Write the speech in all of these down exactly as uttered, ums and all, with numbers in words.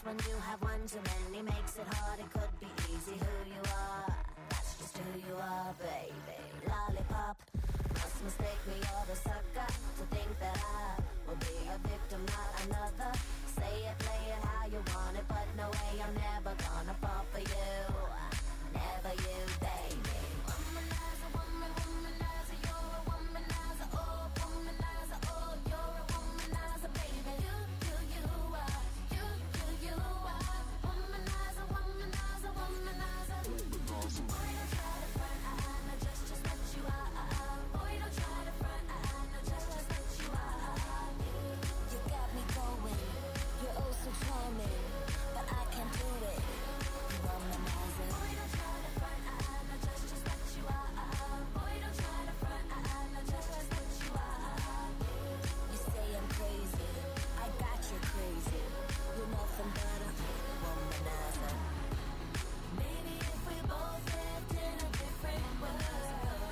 when you have one too many. Makes it hard, it could be easy. Who you are, that's just who you are, baby. Lollipop, must mistake me, you're the sucker, to think that I will be a victim, not another. Say it, play it how you want it, but no way, I'm never gonna fall for you. Never you, baby. Womanizer, woman, womanizer, you're a womanizer, oh, womanizer, oh, you're a womanizer, baby. You, you, you are, you, you, you are, womanizer, womanizer, womanizer. Boy, don't try to front, I, I know just, just what you are. Boy, don't try to front, I, I know just, just what you are. You got me going, you're oh so charming, but I can't do it. Womanizer. Boy, don't try to front, I, I know just, just what you are. Boy, don't try to front, I, I know just, just what you are. You say I'm crazy, I got you crazy. You're nothing but a womanizer. Maybe if we both lived in a different world,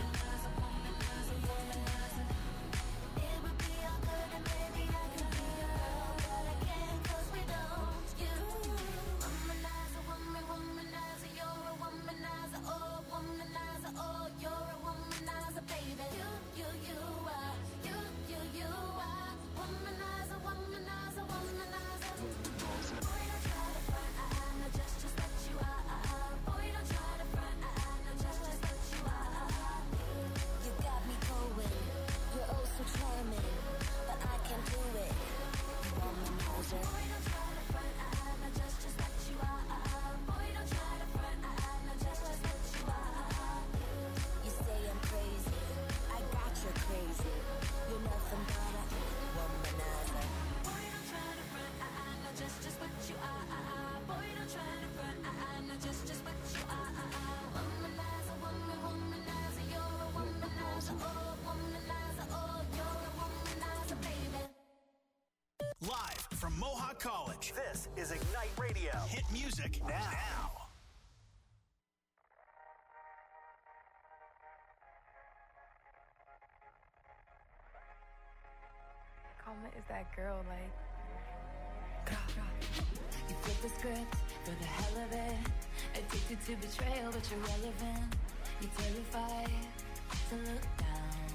it would be all good and maybe I could be a girl, but I can't 'cause we don't. You, womanizer, woman, womanizer, you're a womanizer, oh, womanizer, oh, you're a womanizer, baby. You, you, you are, you, you, you are, womanizer, womanizer, womanizer. Boy, don't try to front, I, I know just, just what you are. Boy, don't try to front, I, I know just, just what you are. You got me going, you're oh so charming, but I can't do it. Womanizer. Boy, don't try to front, I, I know just, just what you are. Boy, don't try to front, I, I know just, just what you are. You say I'm crazy, I got you crazy. You're nothing but a womanizer. Boy, don't try to front, I, I know just, just what you are. Boy, don't try to front, I, I know just, just what you are. Womanizer, woman, womanizer, you're a womanizer, oh, womanizer, oh, you're a womanizer, baby. Live from Mohawk College, this is Ignite Radio. Hit music now. now. Karma is that girl, like. You flip the script for the hell of it. Addicted to betrayal, but you're relevant. You're terrified to look down.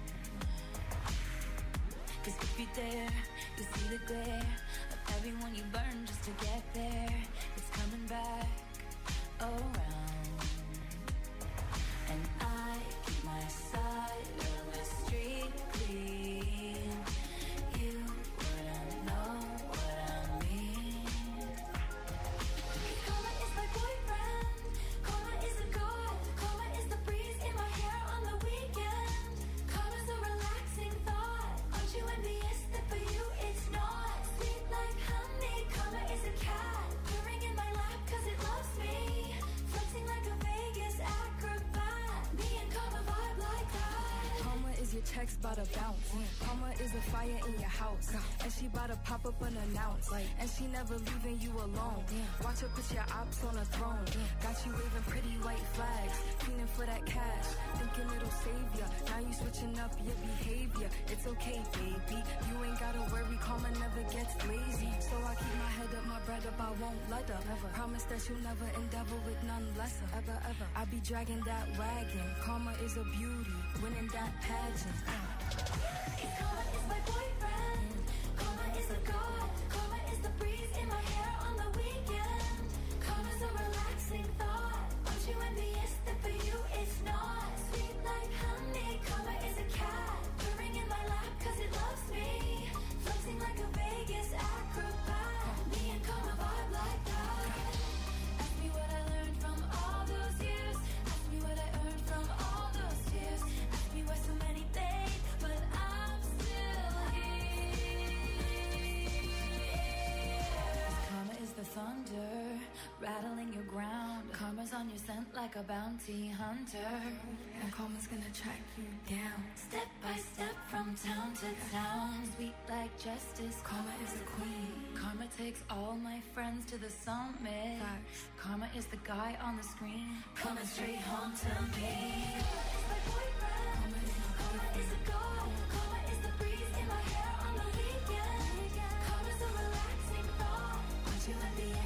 'Cause if you dare, you see the glare of everyone you burn just to get there. It's coming back around. And I keep my side of the street clean. You wouldn't know what I mean. Karma is my boyfriend. Karma is a god. Karma is the breeze in my hair on the weekend. Karma's a relaxing thought. Aren't you envious that for you it's not? Sweet like honey. Karma is a cat purring in my lap 'cause it loves me. Flexing like a Vegas acrobat. Me and Karma vibe like that. Karma is your checks bout to bounce. Karma is a fire in your house, and she bout to pop up unannounced. And she never leaving you alone. Watch her put your ops on a throne. Got you waving pretty white flags, feeling for that cash, thinking it'll save ya. Now you switching up your behavior. It's okay, baby. You ain't gotta worry. Karma never gets lazy. So I keep my head up, my bread up. I won't let her. Never. Promise that you'll never endeavor with none lesser. Ever, ever. I be dragging that wagon. Karma is a beauty, winning that pageant. Karma is my boyfriend. Karma is a god. Karma is the breeze in my hair on the weekend. Karma's a relaxing thought. Aren't you envious that for you it's not? Sweet like honey. Karma is a cat purring in my lap 'cause it loves me. Flexing like a Vegas acrobat. Me and Karma vibe like that. Ask me what I learned from all those years. Ask me what I earned from all those tears. Ask me why so many days, but I'm still here. Karma is the thunder rattling your ground. Karma's on your scent like a bounty hunter. And karma's gonna track you down. Step by step from town to town. Sweet like justice. Karma is the queen. Karma takes all my friends to the summit. Facts. Karma is the guy on the screen, coming straight home to me. Karma is my boyfriend. Karma is my Karma is a god. Karma is the breeze in my hair on the weekend. Karma's a relaxing thought. Aren't you envious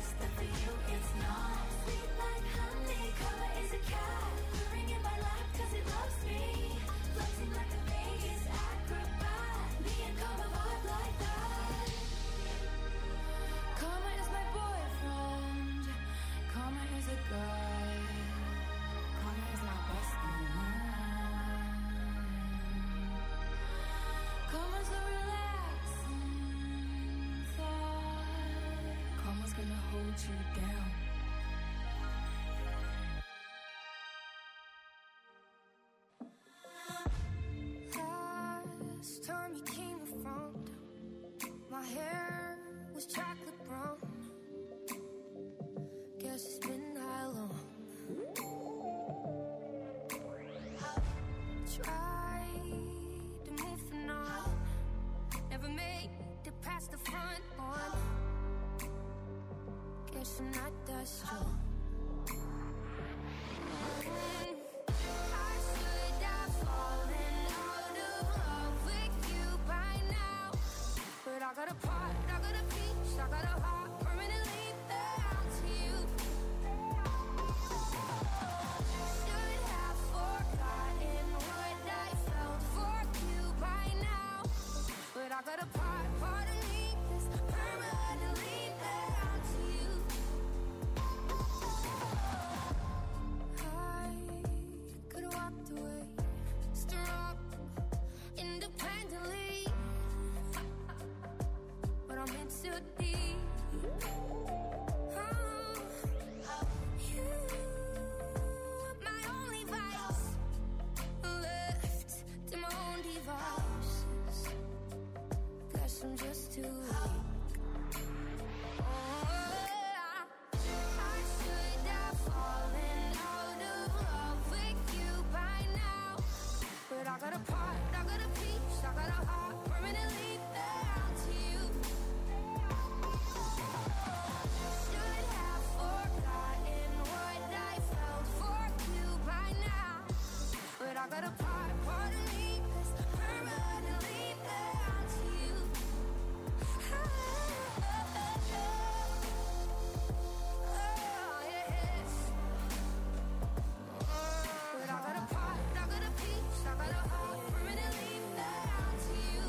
hold you down. Last time you came around, my hair was chocolate brown. Guess it's been that long. Tried to move on, never made it past the front one. Guess I'm not that strong. Mm, I should have fallen out of love with you by now, but I got a part, I got a piece, I got a heart permanently bound to you. Should have forgotten what I felt for you by now, but I got a part, part of me that's permanently bound to you. I could have walked away, strong, independently, but I'm in too deep. Oh, you, my only vice, left to my own devices. Guess I'm just too weak. Oh, I should have fallen out of love with you by now, but I got a part, I got a piece, I got a heart permanently bound to you. Should have forgotten what I felt for you by now, but I got a part, part of me that's permanently bound to you. Oh, yes. But I got a part, I got a piece, I got a heart permanently bound to you.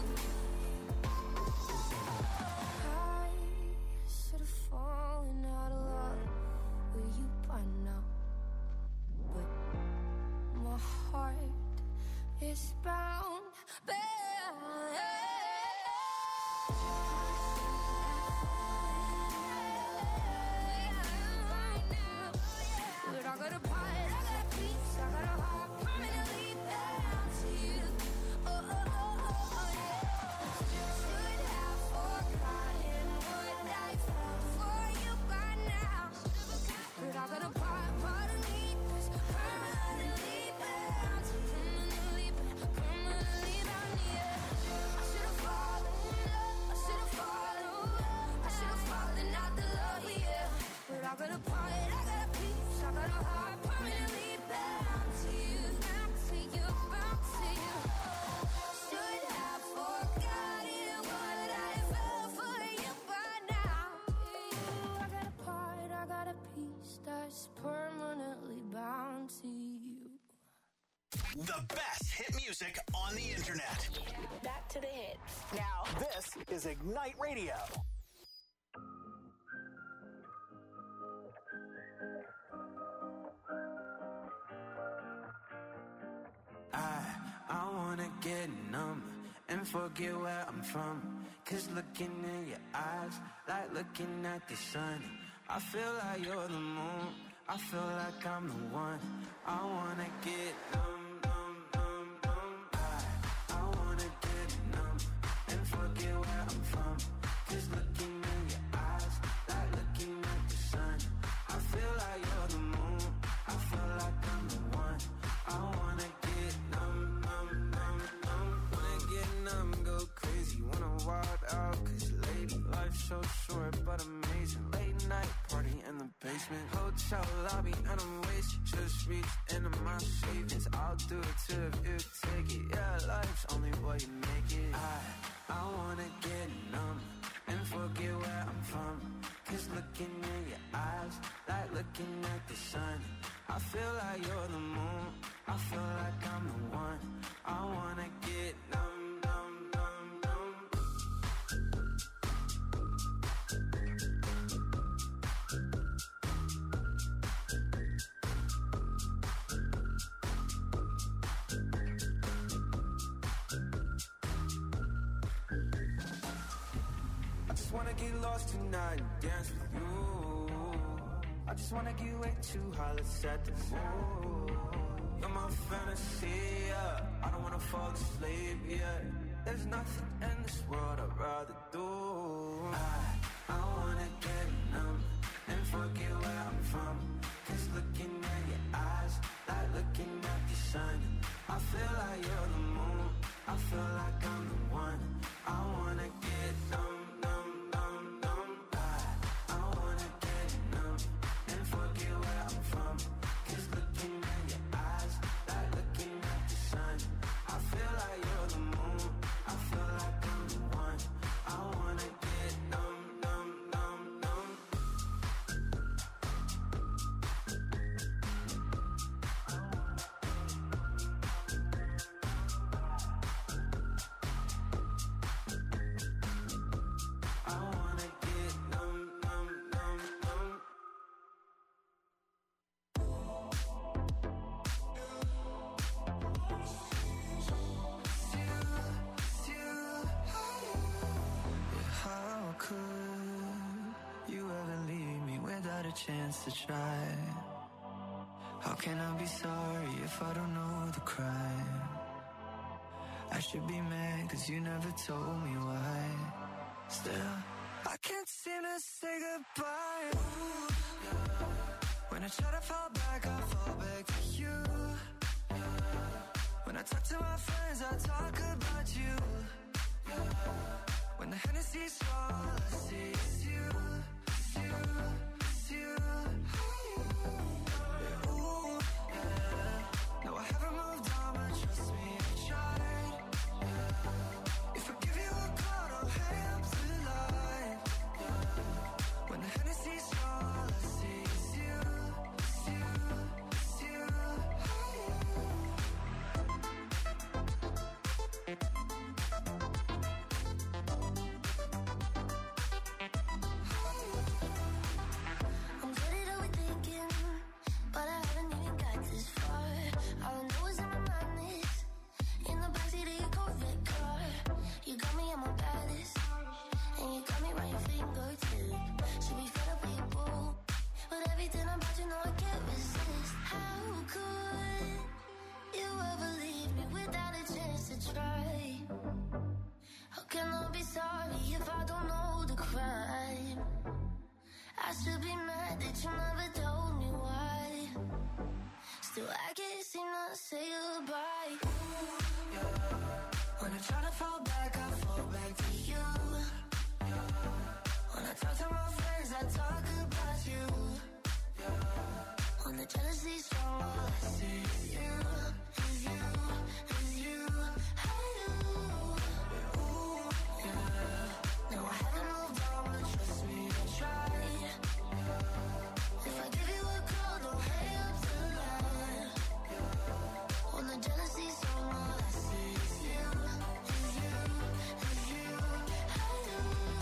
I should have fallen out of love with you by now, but my heart is bound, bound. But I got a part, I got a piece, I got a heart permanently bound to you. Oh, oh, oh, oh, oh, yeah. Should have forgotten what I felt for you by now, but I got a part, part of me that's permanently bound, permanently, permanently bound, yeah. I should have fallen in love, I should have fallen, I should have fallen out the love, yeah. But I got a part, I got a piece, I got a heart permanently bound to you, bound to you, bound to you. Should have forgotten what I felt for you by now. I got a part, I got a piece that's permanently bound to you. The best hit music on the internet. Back to the hits. Now, this is Ignite Radio. I, I wanna get numb and forget where I'm from. Cause looking in your eyes, like looking at the sun. I feel like you're the moon, I feel like I'm the one. I wanna get numb, numb, numb, numb. I, I wanna get numb and forget where I'm from. Cause looking in your eyes, like looking at the sun. I feel like you're the moon, I feel like I'm the one. I wanna get numb, numb, numb, numb. Wanna get numb, go crazy, wanna wild out. Cause lady, life's so short but amazing. Late night party in the basement, hotel lobby and I'm wasted. Just reached into my savings, I'll do it too if you take it. Yeah, life's only what you make it. I, I wanna get numb and forget where I'm from. Cause looking in your eyes, like looking at the sun. I feel like you're the moon, I feel like I'm the one. I wanna get numb, numb, numb, numb. I just wanna get lost tonight and dance with you. I just wanna get way too high, let's set the mood. You're my fantasy, yeah. I don't wanna fall asleep, yeah. There's nothing in this world I'd rather do. I, I wanna get numb and forget where I'm from. Cause looking at your eyes, like looking at the sun. I feel like you're the moon, I feel like I'm the one. I wanna get numb, numb, numb, numb. I, I wanna get numb and forget where I'm from. Cause looking at your eyes, like looking at the sun. I feel like you're the moon, I feel like I'm the one. I wanna get numb, numb, numb, numb. I wanna get numb, numb, numb, numb. How could you ever leave me without a chance to try? How can I be sorry if I don't know the crime? I should be mad cause you never told me why. Still, I can't seem to say goodbye. Ooh, yeah. When I try to fall back, I fall back to you. Yeah. When I talk to my friends, I talk about you. Yeah. When the Hennessy's all I see is you, is you, is you. Yeah, ooh, yeah. No, I haven't moved on, but trust me, I tried. Yeah. If I give you a call, don't hang up the line. Yeah. When the Hennessy's all I see is you, is you, is you. I'm good at overthinking, but I haven't even got this far. All I know is in my mind is in the backseat of your Corvette car. You got me at my baddest, and you got me right your fingertip. Should be fed up with your boo, but everything about you know I can't resist. How could you ever leave me without a chance to try? How can I be sorry if I don't know the crime? I should be mad that you never told me why. Still, I can't seem to say goodbye. Ooh, yeah. When I try to fall back, I fall back to you. Yeah. When I talk to my friends, I talk about you. Yeah. When the jealousy's strong, all I see is you, is you, is you. I do. Yeah, ooh, yeah. No, I haven't moved on, but trust me, I tried. If I give you a call, don't hang up the line. When the jealousy's strong, all I see is you, is you, is you. I do.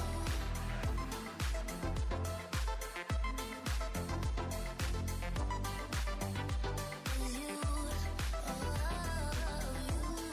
Is you, oh, you.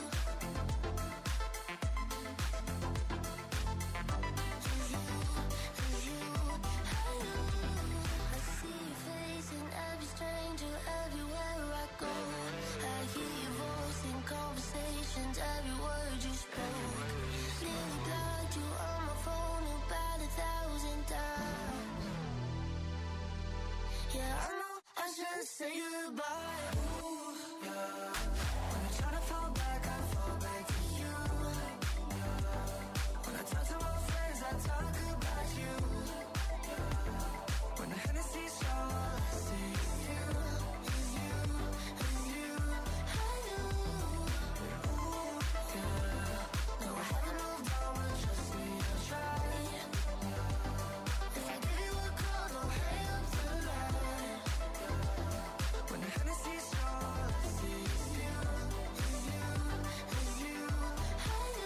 Is you, is you. I do. I see your face in every stranger everywhere I go. I hear your voice in conversations, every word you spoke. Nearly blocked you on my phone about a thousand times. Yeah, I know I should say goodbye. Ooh, yeah. When I try to fall back, I fall back to you. Yeah. When I talk to my friends, I talk about you. Yeah. When the Hennessy's all I see is you, is you, is you. I do. Ooh, yeah. No, I haven't moved on, but trust me, I tried. If I give you a call, don't hang up the line. When the Hennessy's all I see is you, is you, is you. I do.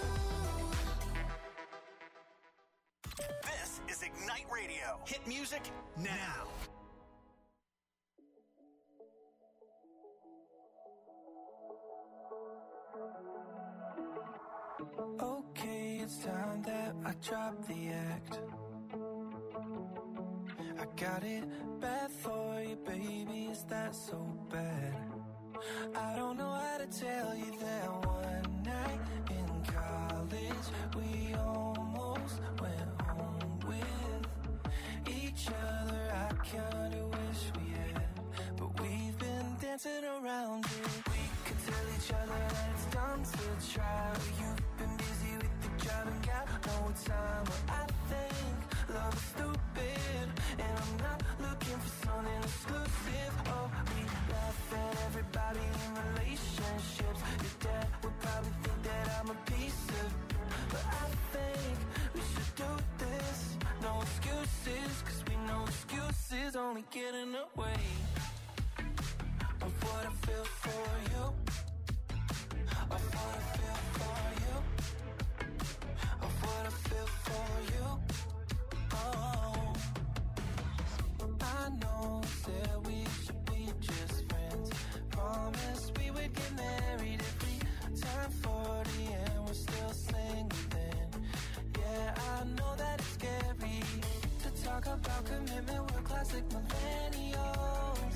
This is Ignite Radio. Hit music now. Okay, it's time that I drop the act. I got it bad for you, baby, is that so bad? I don't know how to tell you that one night in college we almost went home with each other. I kinda wish we had, but we've been dancing around it. We could tell each other that it's dumb to try. You've been busy with the job and got no time. But I think love is stupid, and I'm not looking for something exclusive. Oh, we laugh at everybody in relationships. Your dad would probably think that I'm a piece of, but I think we should do this. No excuses, cause we know excuses only get in the way of what I feel for you, of what I feel for you, of what I feel for you. Oh, I know that we should be just friends. Promised we would get married if we turn forty and we're still single then. Yeah, I know that it's scary to talk about commitment, we're classic millennials.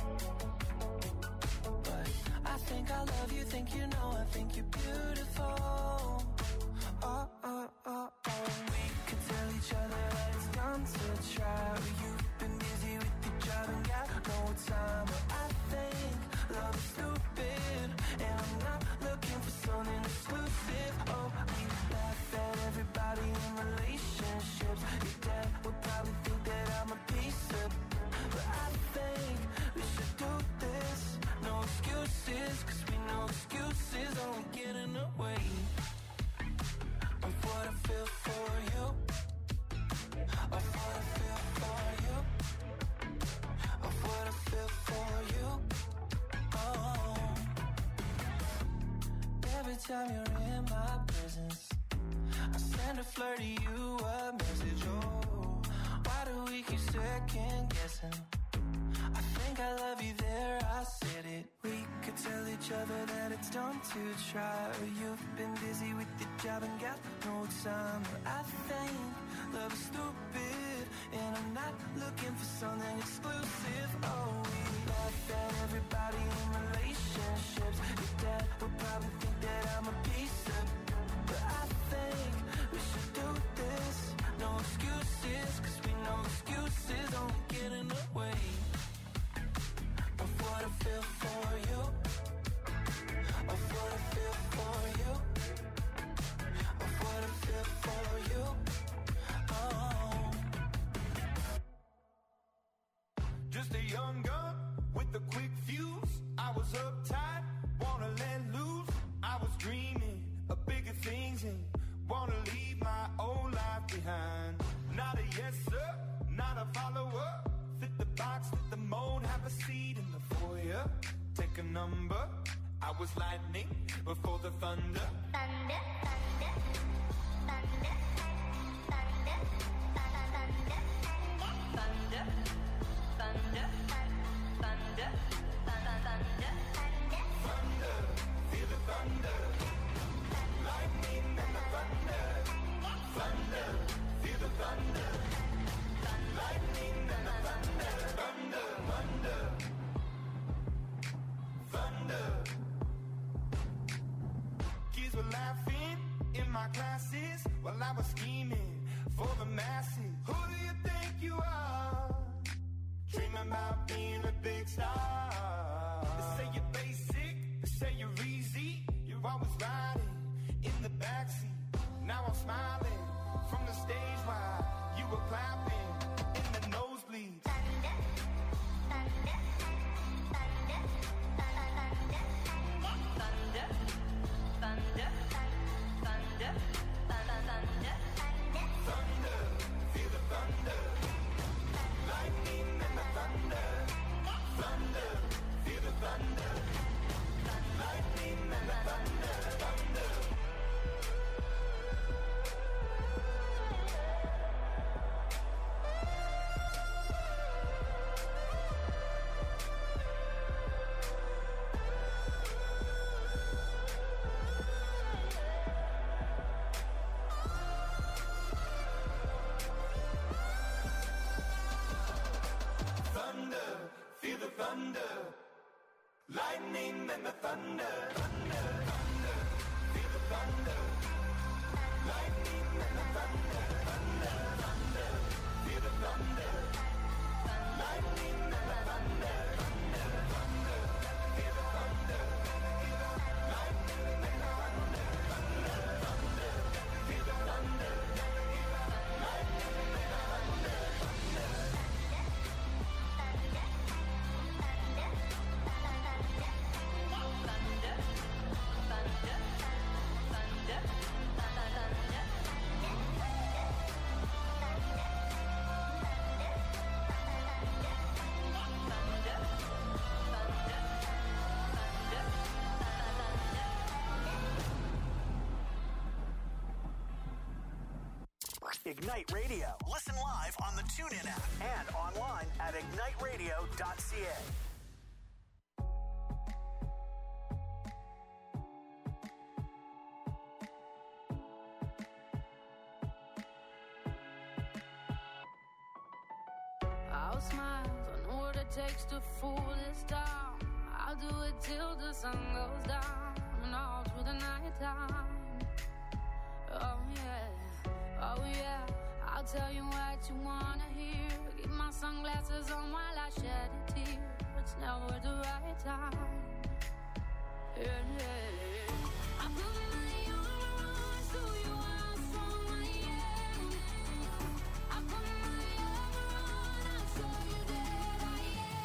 But I think I love you, think you know, I think you're beautiful. Oh, oh, oh, oh. We could tell each other that it's dumb to try. You've been busy with your job and got no time. But I think love is stupid, and I'm not looking for something exclusive. Oh, we laugh at everybody in relationships. Your dad would probably think that I'm a piece of, but I think we should do this. No excuses, cause we know excuses only get in the way of what I feel for you, of what I feel for you, of what I feel for you. Oh, every time you're in my presence, I send a flirt to you a message. Oh, why do we keep second guessing? I think I love you there, I said it. We could tell each other that it's dumb to try. You've been busy with your job and got no time. But I think love is stupid, and I'm not looking for something exclusive. Oh, we laugh at everybody in relationships. Your dad would probably think that I'm a piece of, but I think we should do this. No excuses, cause we know excuses only get in the way of what I feel for you, of what I feel for you, of what I feel for you. Oh, just a young gun with a quick fuse. I was uptight, wanna let loose. I was dreaming of bigger things and wanna leave my old life behind. Not a yes sir, not a follower. Fit the box, fit the mold, have a seat in the foyer. Take a number. I was lightning before the thunder. Thunder, thunder, thunder, thunder, thunder, thunder, thunder, thunder, thunder, thunder, feel the thunder. Lightning and the thunder. Thunder, feel the thunder. Lightning and the thunder. Thunder, thunder, thunder. Kids were laughing in my classes while I was scheming for the masses. Who do you think you are? Dreaming about being a big star. They say you're basic, they say you're easy. You're always riding in the backseat. Now I'm smiling from the stage while you were clapping in the nosebleeds. thunder, thunder, thunder, thunder, Thunder, thunder, thunder, thunder, thunder. Thunder, feel the thunder. Lightning and the thunder. Thunder, feel the thunder. Lightning and the thunder. Thunder. thunder, thunder, thunder. Feel the thunder. Lightning and the thunder, thunder, thunder. Feel the thunder. Lightning and the thunder, thunder, thunder. Feel the thunder. Lightning and the thunder, thunder, thunder. Feel the thunder. Lightning and the thunder, thunder. Ignite Radio. Listen live on the TuneIn app and online at ignite radio dot c a. I'll smile, I know what it takes to fool this town. I'll do it till the sun goes down and all through the night time. Oh yeah, oh yeah, I'll tell you what you wanna hear. Keep my sunglasses on while I shed a tear. It's never the right time. Yeah, yeah. I put my armor on, show you how strong I am. I put my armor on, I'll show you that I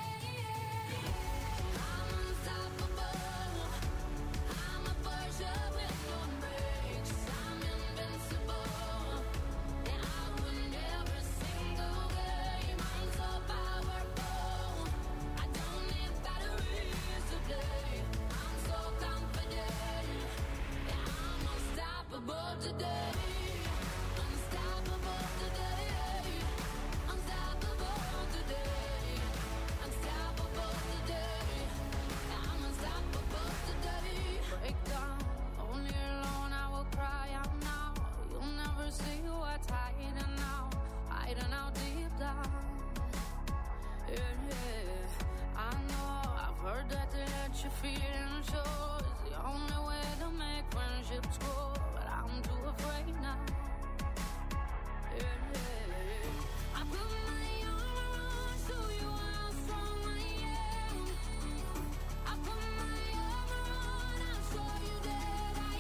am. I'm unstoppable. I'm a Porsche with no brakes. I'm invincible. And I win every single game. I'm so powerful. I don't need batteries to play. I'm so confident. And I'm unstoppable today. Unstoppable today. Unstoppable today. Unstoppable today. I'm unstoppable today. Break down, only alone I will cry out now. You'll never see what's hiding now, hiding out deep down. Yeah, yeah. I know, I've heard that to let you feel and show is the only way to make friendships grow, but I'm too afraid now. Yeah, yeah. I put my armor on, show you how strong I am. I put my armor on, I'll show you that I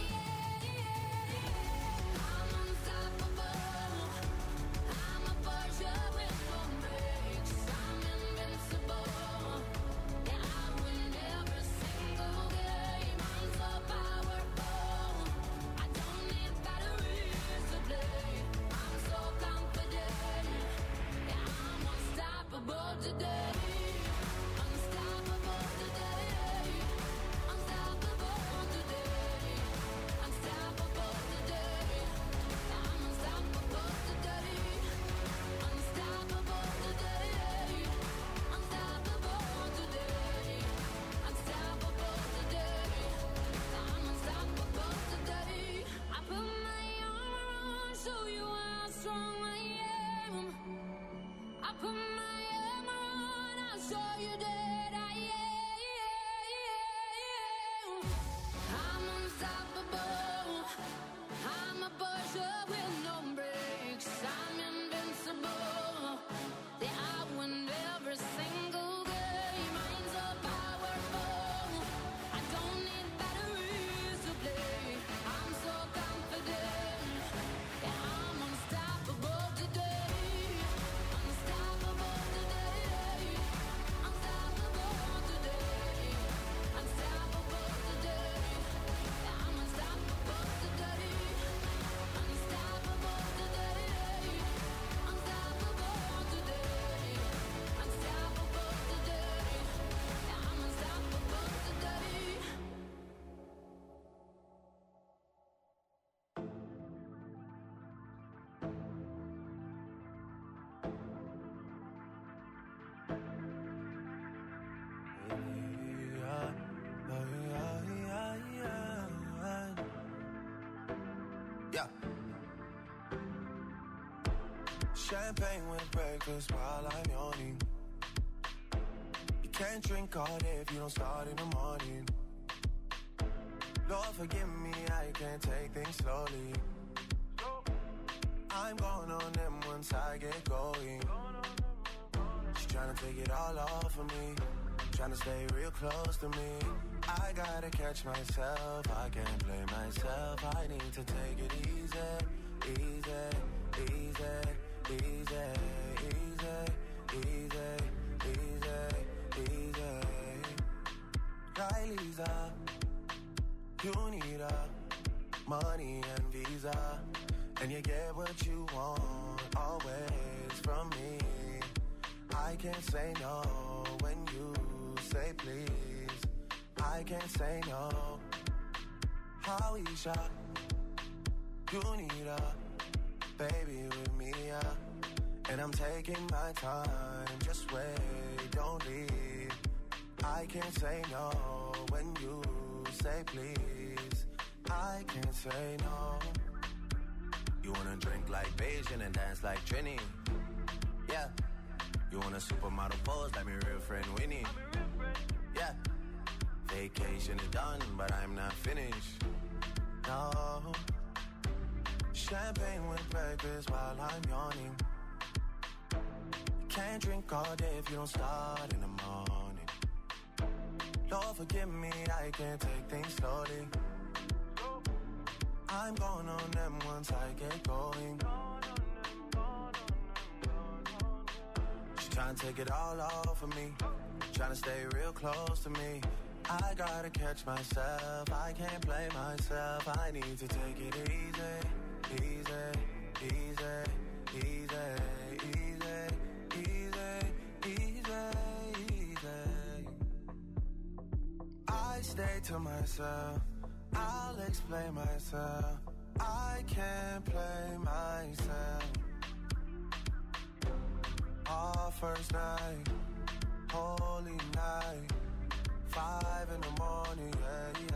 am. I'm unstoppable. I'm a Porsche with no brakes. I'm invincible. And I win every single game. I'm so powerful. I don't need batteries to play. I'm so confident. And I'm unstoppable today. Unstoppable today. Unstoppable today. Unstoppable today. I'm unstoppable today. Unstoppable today. Unstoppable today. Unstoppable today. I'm unstoppable today. I put my armor on, show you how strong I am. I put my armor on, I'll show you that I am. I'm unstoppable. I'm a Porsche with no brakes. I'm invincible. Yeah, I win every single game. I'm so powerful. I don't need batteries to play. I'm so confident. Yeah, I'm unstoppable today. Unstoppable today. Unstoppable today. Unstoppable today. Yeah, I'm unstoppable today. Unstoppable today. Unstoppable today. Unstoppable today. Yeah, I'm unstoppable today. Yeah. Champagne with breakfast while I'm yawning. You can't drink all day if you don't start in the morning. Lord, forgive me, I can't take things slowly. I'm going on them once I get going. She's trying to take it all off of me, trying to stay real close to me. I gotta catch myself, I can't blame myself. I need to take it easy, easy, easy, easy, easy, easy, easy, easy. Riley's up, you need a money and visa, and you get what you want always from me. I can't say no when you say please. I can't say no. Howisha, you need a baby with me, yeah. And I'm taking my time, just wait, don't leave. I can't say no when you say please. I can't say no. You wanna drink like Beijing and dance like Trini? Yeah. You want a supermodel pose like my real friend Winnie? Yeah. Vacation is done, but I'm not finished. No. Champagne with breakfast while I'm yawning. Can't drink all day if you don't start in the morning. Lord, forgive me, I can't take things slowly. I'm going on them once I get going. She's trying to take it all off of me, trying to stay real close to me. I gotta catch myself, I can't blame myself. I need to take it easy, easy, easy, easy, easy, easy, easy, easy. I stay to myself, I'll explain myself. I can't play myself. Our first night, holy night, five in the morning, yeah,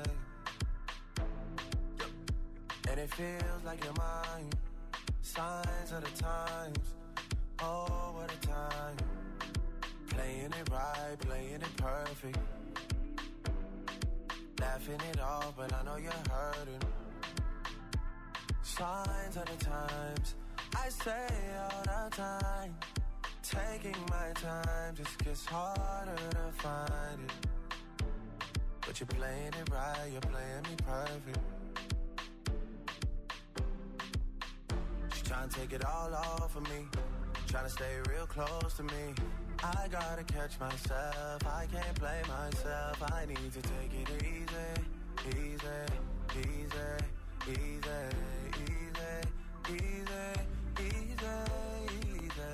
yeah. And it feels like you're mine. Signs of the times, oh, what a time. Playing it right, playing it perfect. Laughing it off, but I know you're hurting. Signs of the times, I say all the time. Taking my time just gets harder to find it. But you're playing it right, you're playing me perfect. She's trying to take it all off of me, trying to stay real close to me. I gotta catch myself, I can't blame myself. I need to take it easy, easy, easy, easy, easy, easy, easy, easy.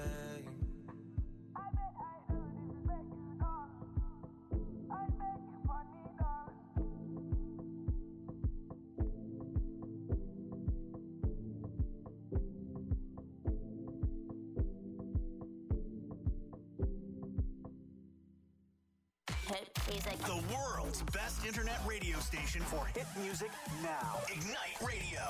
The world's best internet radio station for hit music now. Ignite Radio.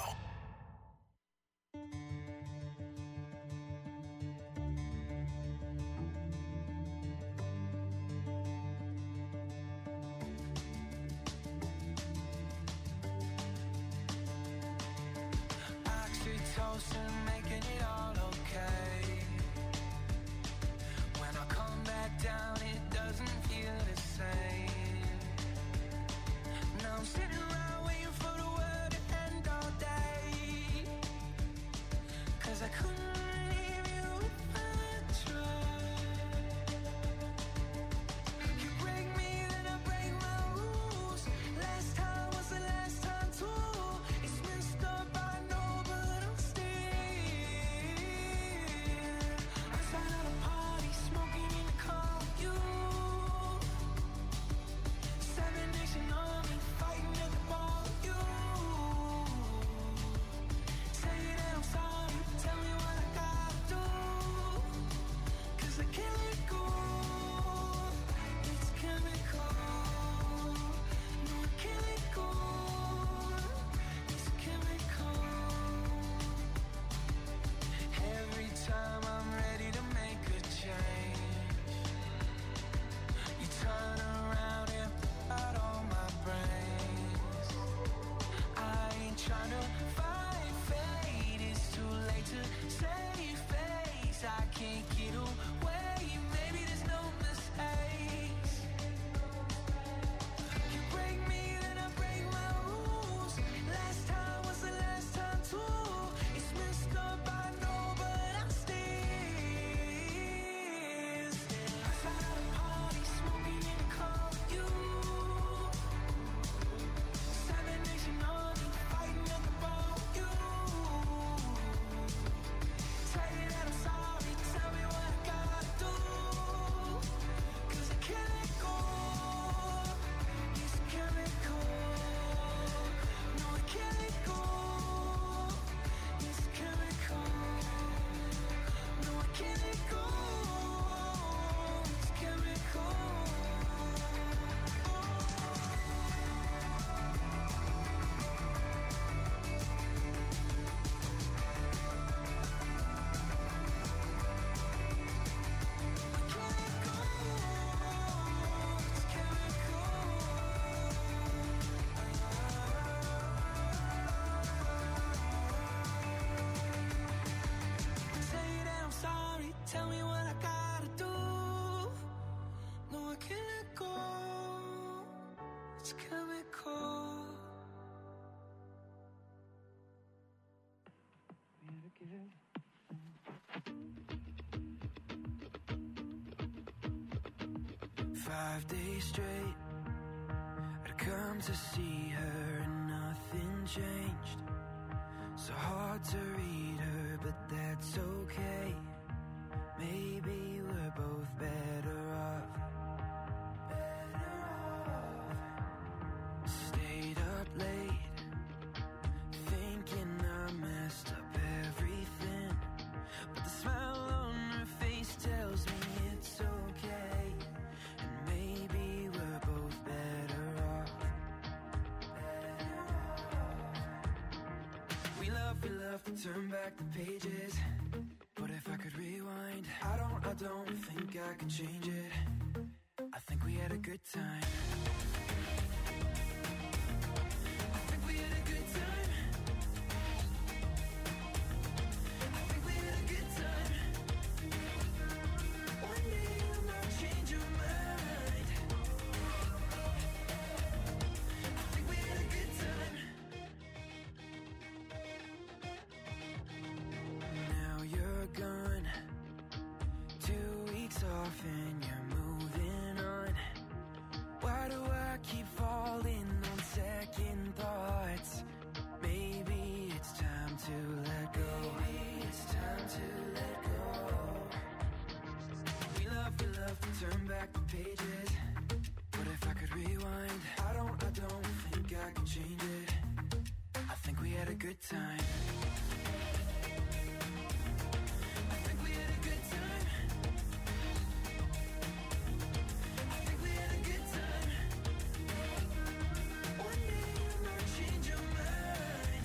Oxytocin, making it all okay. When I come back down, it doesn't feel the same. Now I'm sitting around waiting for the world to end all day. Five days straight, I'd come to see her and nothing changed. So hard to read her, but that's okay. Maybe we're both better off. Better off. Stayed up late, thinking I messed up everything. But the smile on her face tells me it's okay. And maybe we're both better off. Better off. We love, we love to turn back the pages. But if I could rewind, I don't, I don't think I could change it. I think we had a good time. I think we had a good time. I think we had a good time. One day you might change your mind. I think we had a good time. Now you're gone, two weeks off and you're moving on. Why do I keep falling on second thoughts? Maybe it's time to let go. Maybe it's time to let go. We love, we love to turn back the pages. But if I could rewind, I don't, I don't think I could change it. I think we had a good time. I think we had a good time. I think we had a good time. One day you might change your mind.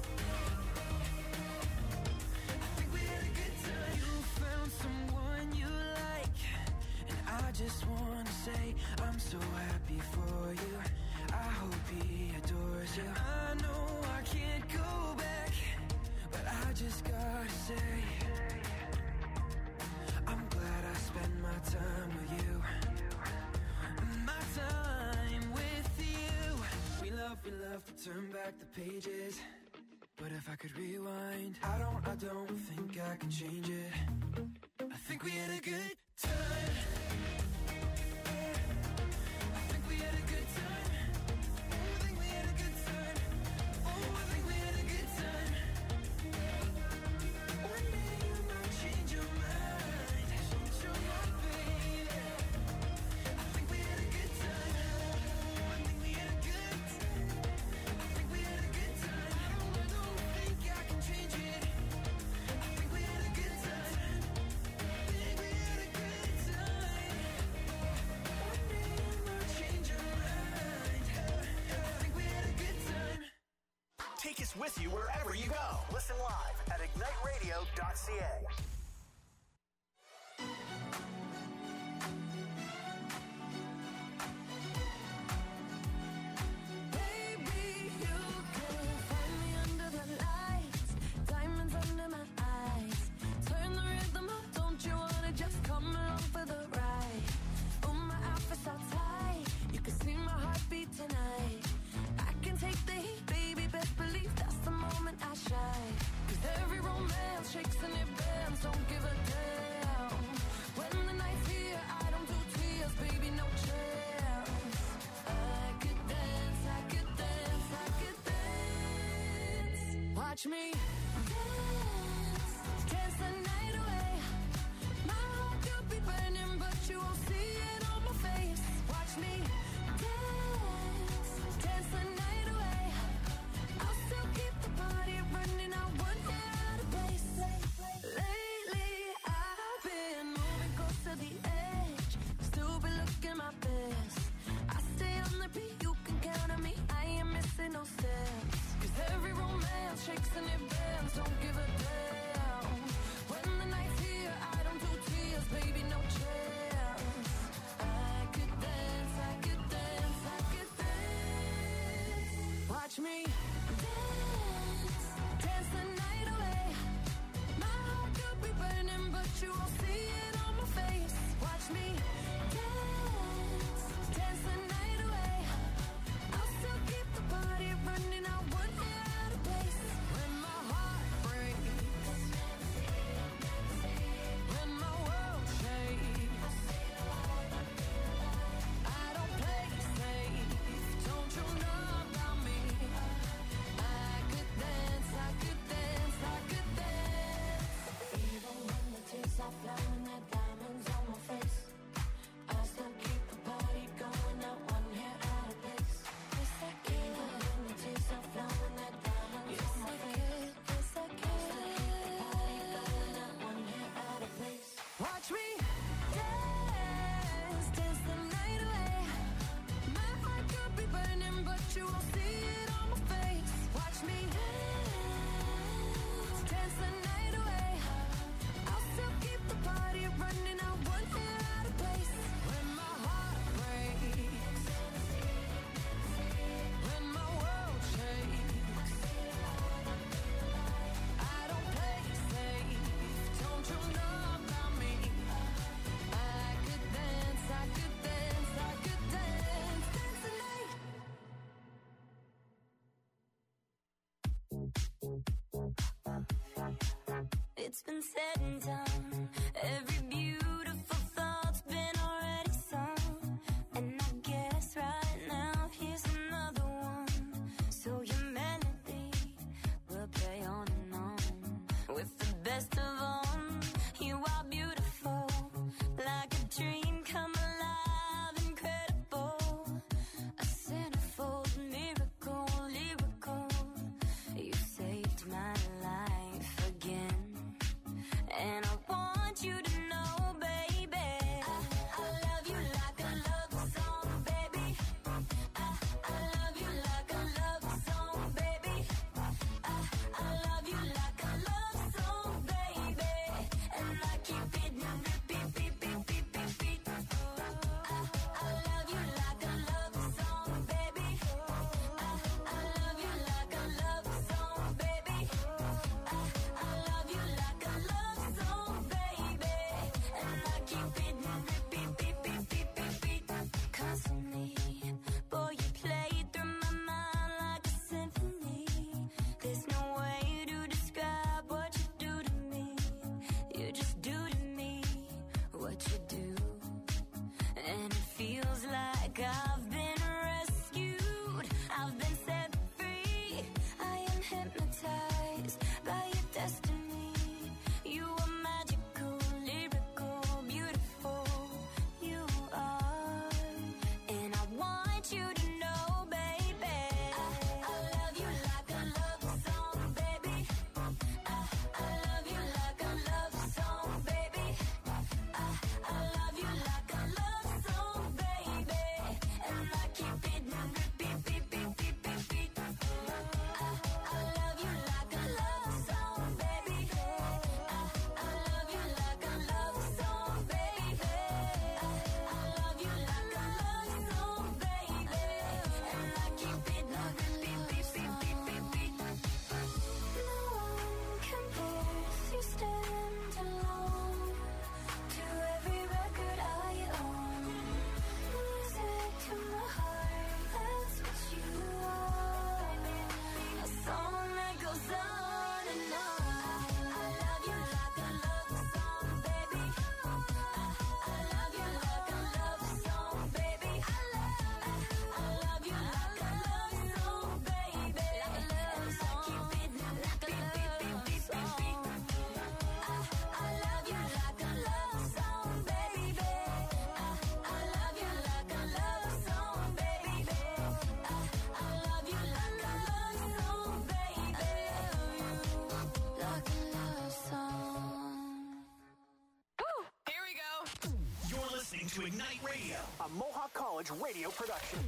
I think we had a good time. You found someone you like, and I just wanna say I'm so happy for you. I hope he adores you. I know I can't go back, but I just gotta say I'm glad I spent my time with you. My time with you. We love, we love to turn back the pages. But if I could rewind, I don't, I don't think I can change it. I think we had a good time. I think we had a good time. Oh, I think we had a good time. Oh, I think we had a good time. One day you might change your mind. Change your mind, baby. I think we had a good time. I think we had a good time. I think we had a good time. I don't, I don't think I can change it. I think we had a good time. I think we had a good time. One day you might change your mind. I think we had a good time. Take us with you wherever you go. Listen live at ignite radio dot c a. Baby, you can find me under the lights, diamonds under my eyes. Turn the rhythm up, don't you wanna just come along for the ride? Oh, my outfit's all tight, you can see my heartbeat tonight. I can take the heat, baby, best believe that's the moment I shine. 'Cause every romance shakes and it bends, don't give a damn. When the night's here, I don't do tears, baby, no chance. I could dance, I could dance, I could dance. Watch me dance, dance the night away. My heart could be burning, but you won't see it on my face. Watch me dance, dance the night away. I'll still keep the party running, I won't get out of place. Lately, I've been moving close to the edge, still be looking my best. I stay on the beat, you can count on me, I ain't missing no steps. 'Cause every romance shakes and it bends, don't give a damn. When the night's here, I don't do tears, baby, no chance. I could dance, I could dance, I could dance. Watch me dance, dance the night away. My heart could be burning, but you won't see it on my face. Watch me dance, dance the night away. I'll still keep the party running, I won't get out of place. When my heart breaks, when my world shakes, running out one hair out of place. When my heart breaks, when my world shakes, I don't play safe. Don't you know about me? I could dance, I could dance, I could dance, dance the night. It's been said and done. Every beautiful thought's been already sung. And I guess right now here's another one. So your melody will play on and on. With the best of them, you are beautiful. Like a dream come alive, incredible. A centerfold miracle, lyrical. You saved my life again. And I want you to know, baby, I, I love you like a love song, baby. I, I love you like a love song, baby. I, I love you like a love song, baby. And I keep it on repeat, beat, beat, beat, beat, beat. I, I love you like a love song, baby. I, I love you like a love song, baby. I, I love you like a love song, baby. And I keep it on repeat, beat, beat, beat, beat, beat. Constantly, boy, you play through my mind like a symphony. There's no way to describe what you do to me. You just do to me what you do. And it feels like I've been rescued. I've been set free. I am hypnotized by your destiny. You are magical, lyrical, beautiful. You are. And I want you to know, baby, I, I love you like a love song, baby. I, I love you like a love song, baby. I, I love you like a love song, baby. And I keep it on repeat, beat, beat, beat, beat, beat. I, I love you like a love song, baby. I, I love you like a love song, baby. I, I love you like a love song, baby. And I keep it on repeat, beat, beat, beat, beat, beat. No one compares, you stand alone to every record I own. Music to my heart, that's what you are. A song that goes on and on. I love you like a love song, baby. I, I love you like a love song, baby. I love, I love you like a love song, baby. And I keep it like a beat, beat, beat, beat, beat. I, I love you like a love song, baby. I, I love you like a love song, baby. I, I love you like a love song, baby. Like a love song. Here we go. You're listening to Ignite Radio, a Mohawk College radio production.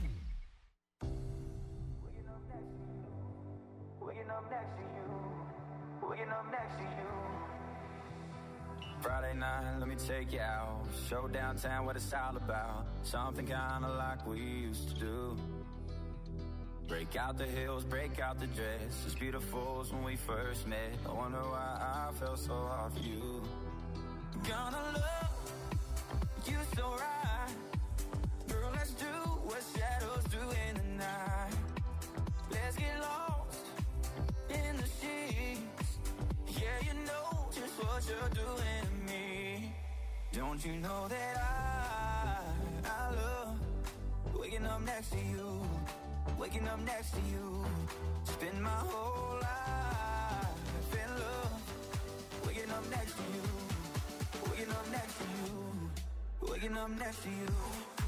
Waking up next to you. Waking up next to you. Friday night, let me take you out. Show downtown what it's all about. Something kinda like we used to do. Break out the heels, break out the dress. As beautiful as when we first met. I wonder why I felt so hard for you. Gonna love you so right. Girl, let's do what shadows do in the night. Let's get lost in the sheets. Yeah, you know just what you're doing to me. Don't you know that I, I love waking up next to you, waking up next to you. Spend my whole life in love, waking up next to you, waking up next to you, waking up next to you.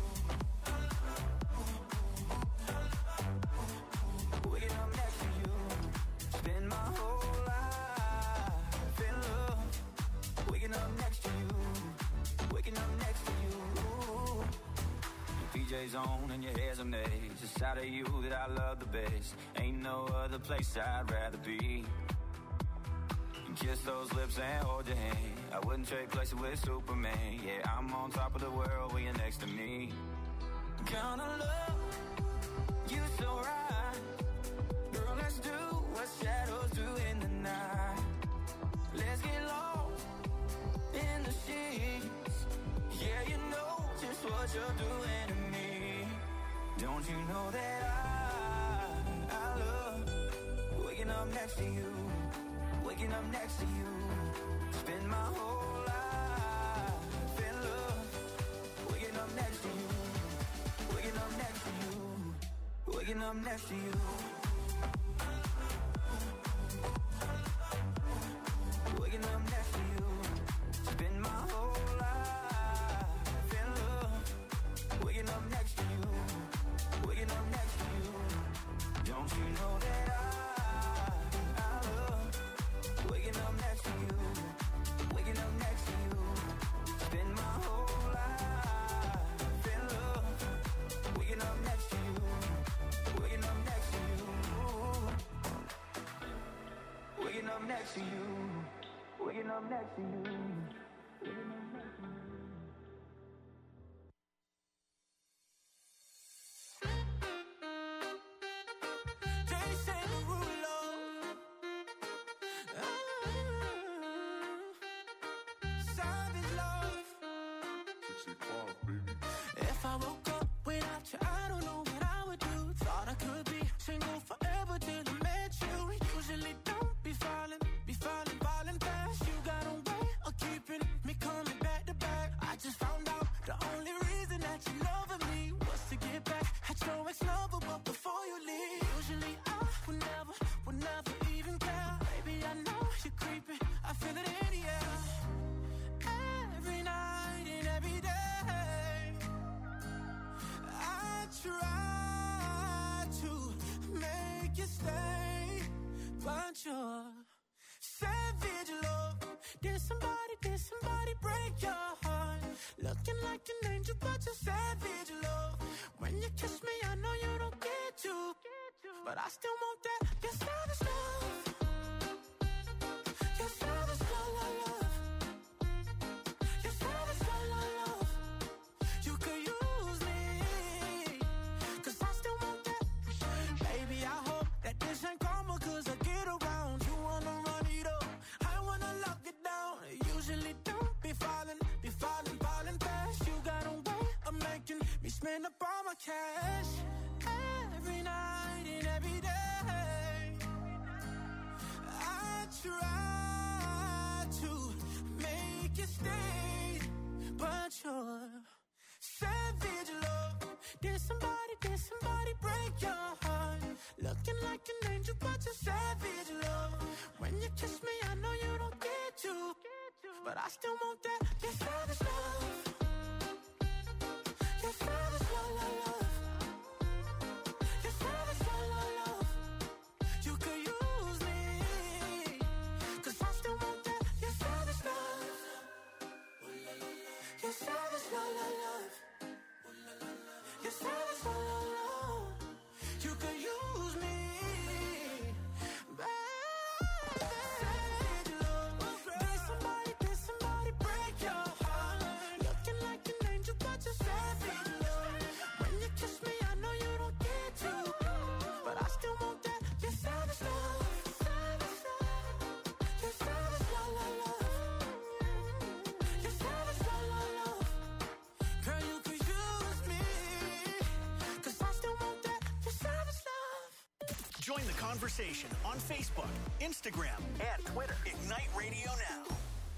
Waking up next to you, spend my whole life in love. Waking up next to you, waking up next to you. Your P J's on and your hair's a mess. It's out of you that I love the best. Ain't no other place I'd rather be. Kiss those lips and hold your hand. I wouldn't trade places with Superman. Yeah, I'm on top of the world when you're next to me. Gonna love you so right. Girl, let's do what shadows do in the night. Let's get lost in the sheets. Yeah, you know just what you're doing to me. Don't you know that I, I love waking up next to you, waking up next to you. Spend my whole life in love, waking up next to you, waking up next to you, waking up next to you. Waking up next to you. Spend my whole life in love, waking up next to you, waking up next to you. Don't you know that I, I love waking up next to you, waking up next to you. Spend my whole life in love, waking up next to you, waking up next to you, waking up next to you, waking up next to you. If I woke up without you, I don't know what I would do. Thought I could be single forever till I met you. Usually don't be falling, be falling, falling fast. You got a way of keeping me coming back to back. I just found out the only reason that you loving me was to get back at your ex-lover, but before you leave, usually I would never, would never even care. Baby, I know you're creeping, I feel it in the air. Every night and every day I try to make you stay, but you're savage love. Did somebody, did somebody break your heart? Looking like an angel, but you're savage love. When you kiss me, I know you don't get to, but I still want that. You're savage love. You're savage love, love, love. You're savage love, love, love. You could use me, cause I still want that. Baby, I hope that this ain't karma, cause I get around. You wanna run it up, I wanna lock it down. Usually don't be falling, be falling, falling fast. You got a way of making me spend up all my cash. Every night and every day I try to make you stay, but you're savage love. Did somebody, did somebody break your heart? Looking like an angel, but you're savage love. When you kiss me, I know you don't get to, but I still want that. You're savage love. You're savage love, love, love. You're savage love, love, love. You could use me, cause I still want that. You're savage love. You're savage love, love, love. You're savage love, love, love. You could use me, baby. Savage love. Did somebody, did somebody break your heart? Looking like an angel, but you're savage love. When you kiss me, I know you don't get to, but I still want that. You're savage love. Savage love. You're savage love, love, love. You're savage love, love, love. Girl, you could use me, cause I still want that. You're savage love. Join the conversation on Facebook, Instagram, and Twitter. Ignite Radio Now.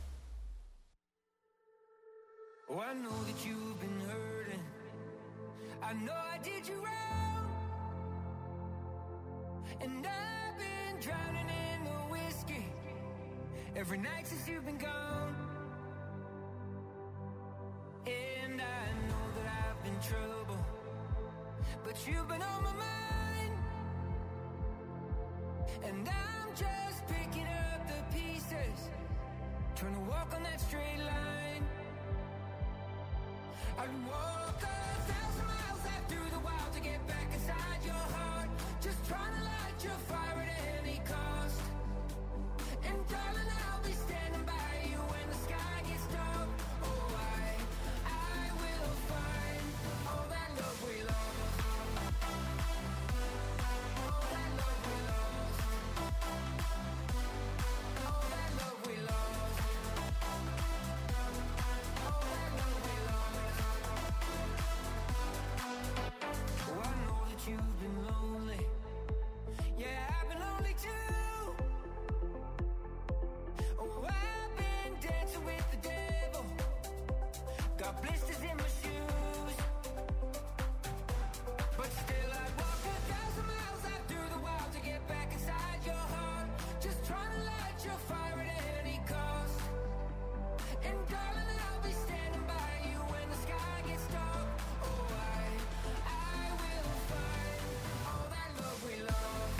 Oh, I know that you've been hurting. I know I did you wrong. And I've been drowning in the whiskey every night since you've been gone. And I know that I've been trouble, but you've been on my mind. And I'm just picking up the pieces, trying to walk on that straight line. I'd walk a thousand miles out through the wild to get back inside your heart, just trying to light your fire at any cost. And darling, I'll be standing by you when the sky got blisters in my shoes, but still I'd walk a thousand miles out through the wild to get back inside your heart. Just trying to light your fire at any cost. And darling, I'll be standing by you when the sky gets dark. Oh, I, I will find all that love we lost.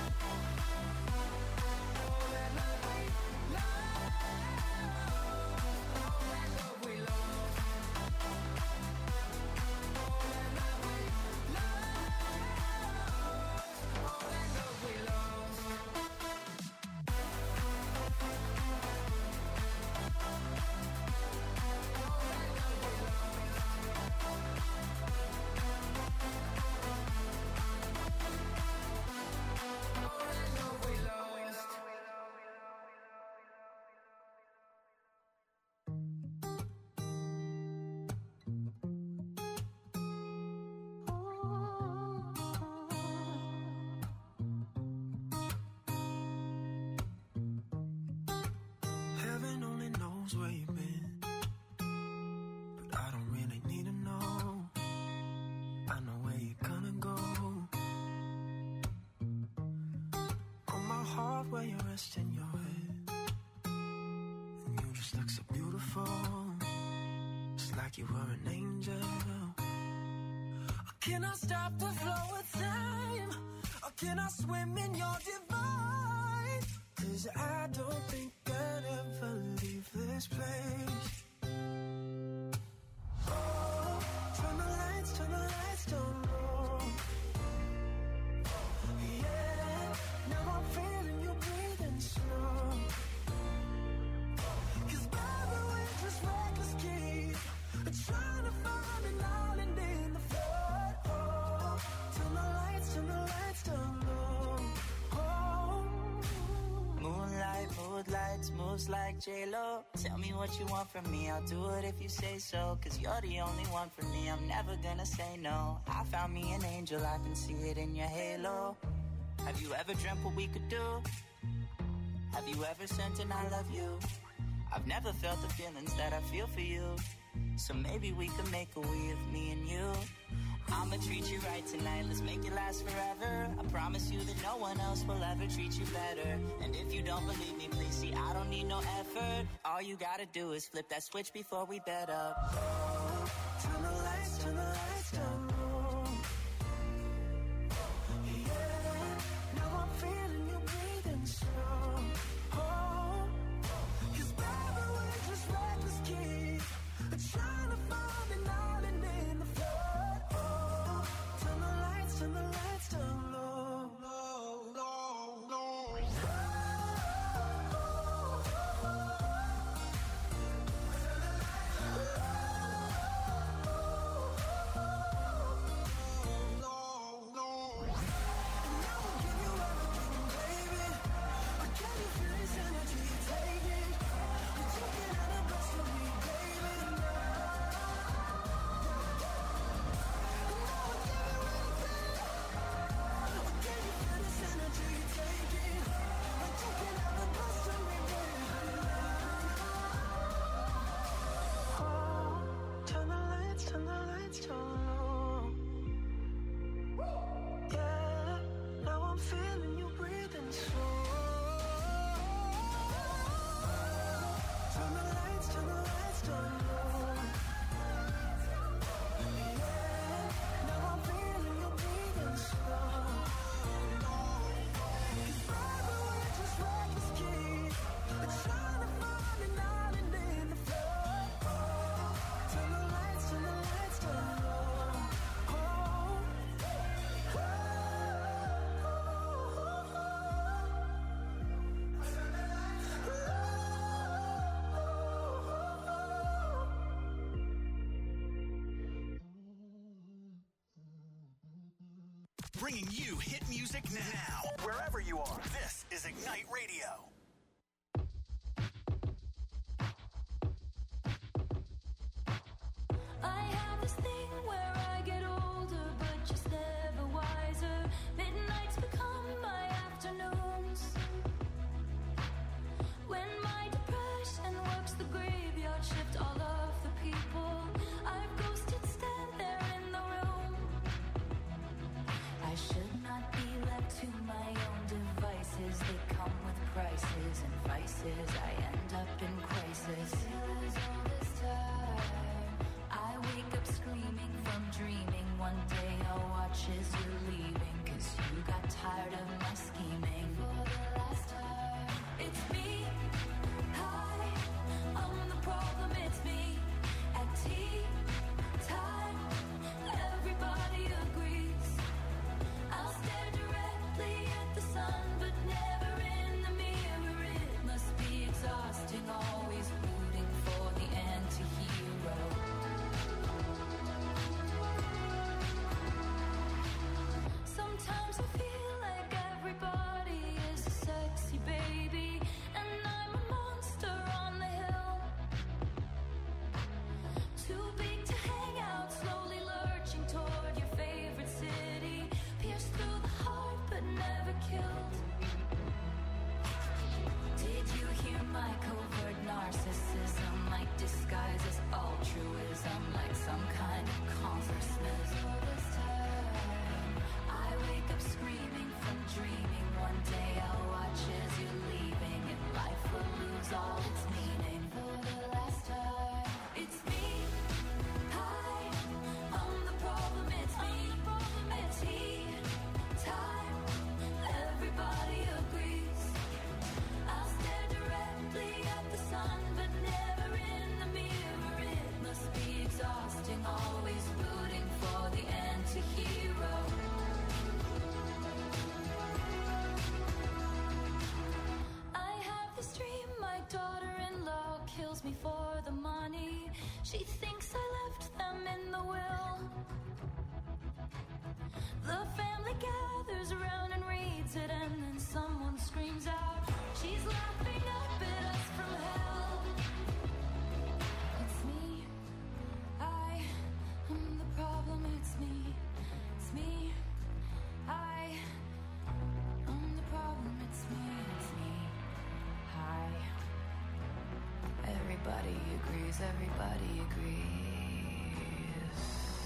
All that love we lost. All that love we lost. All that love we lost. All that love we lost. Heaven only knows where you've been, but I don't really need to know. I know where you're gonna go. On my heart where you're resting your head, and you just look so beautiful. It's like you were an angel. Can I stop the flow of time? Or can I swim in your divine? Cause I don't think I'd ever leave this place. Oh, turn the lights, turn the lights down low. Yeah, now I'm feeling you breathing slow. Cause baby, we're just reckless kids, trying to find an island in the flood. Oh, turn the lights, turn the lights down low. Oh, Moonlight, mood lights, moves like J-Lo. Tell me what you want from me, I'll do it if you say so. Cause you're the only one for me, I'm never gonna say no. I found me an angel, I can see it in your halo. Have you ever dreamt what we could do? Have you ever sent an I love you? I've never felt the feelings that I feel for you. So maybe we could make a we of me and you. I'ma treat you right tonight, let's make it last forever. I promise you that no one else will ever treat you better. And if you don't believe me, please see, I don't need no effort. All you gotta do is flip that switch before we bed up. oh, turn the lights, turn the lights down low. Yeah, now I'm feeling you breathing slow. Oh, cause baby, we're just reckless kids, trying to find an island in the flood. Oh, turn the lights, turn the lights down low. Low, low, low. Turn the lights, turn the lights down low. Yeah, now I'm feeling you breathing slow. Turn the lights, turn the lights down low. Yeah, now I'm feeling you breathing slow. Cause baby, we're just reckless kids, trying to find an island in the flood. Oh, turn the lights, turn the lights down low. Oh, Bringing you hit music now, wherever you are. This is Ignite Radio. I have this thing where I get older, but just never wiser. Midnights become my afternoons. When my depression works the graveyard shift, all of the people everybody agrees, everybody agrees.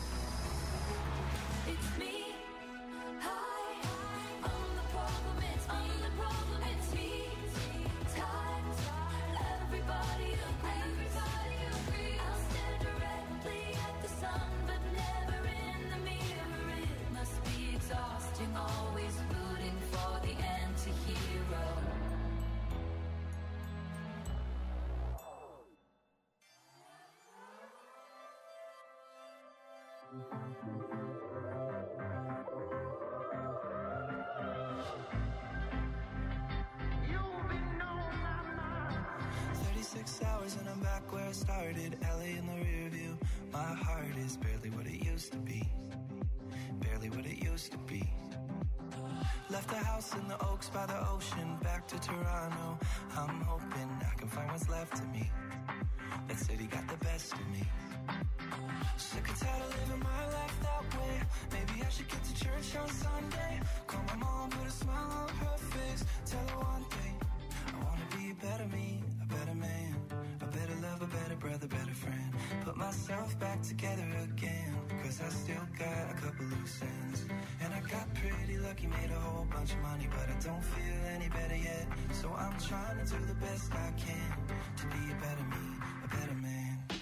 It's me. Hi, I'm the problem, it's me. I'm the problem, it's me. Times, everybody agrees. Everybody agrees. I'll stare directly at the sun, but never in the mirror. It must be exhausting, always rooting for the anti-hero. thirty-six hours and I'm back where I started. L A in the rear view. My heart is barely what it used to be. Barely what it used to be. Left the house in the Oaks by the ocean. Back to Toronto. I'm hoping I can find what's left of me. That city got the best of me. Sick and tired of living my life that way. Maybe I should get to church on Sunday. Call my mom, put a smile on her face. Tell her one thing, I wanna be a better me, a better man, a better love, a better brother, better friend. Put myself back together again, cause I still got a couple loose ends. And I got pretty lucky, made a whole bunch of money, but I don't feel any better yet. So I'm trying to do the best I can to be a better me, a better man.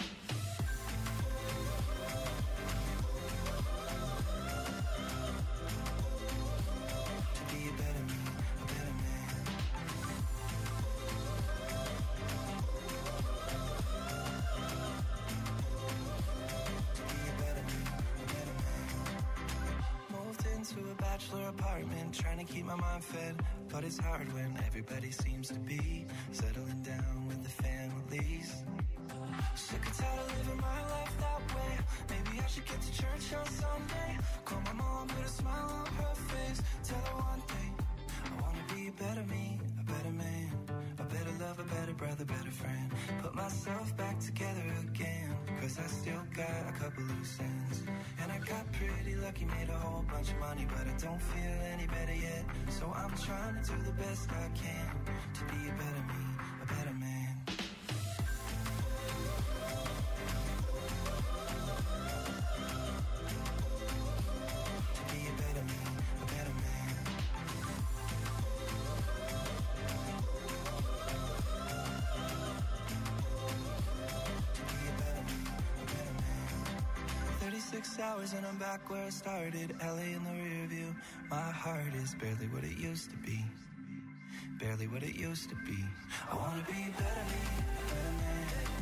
Apartment, trying to keep my mind fed, but it's hard when everybody seems to be settling down with the families. Sick and tired of living my life that way. Maybe I should get to church on Sunday. Call my mom, put a smile on her face. Tell her one thing, I wanna be a better me, a better man, a better love, a better brother, better friend. Put myself back together again, cause I still got a couple loose ends. And I got pretty lucky, made a whole bunch of money, but I don't feel any better yet. So I'm trying to do the best I can to be a better me, a better man. To be a better me, a better man. thirty-six hours and I'm back where I started. L A in the rear view. My heart is barely what it used to be. Barely what it used to be. I wanna be a better me, a better man.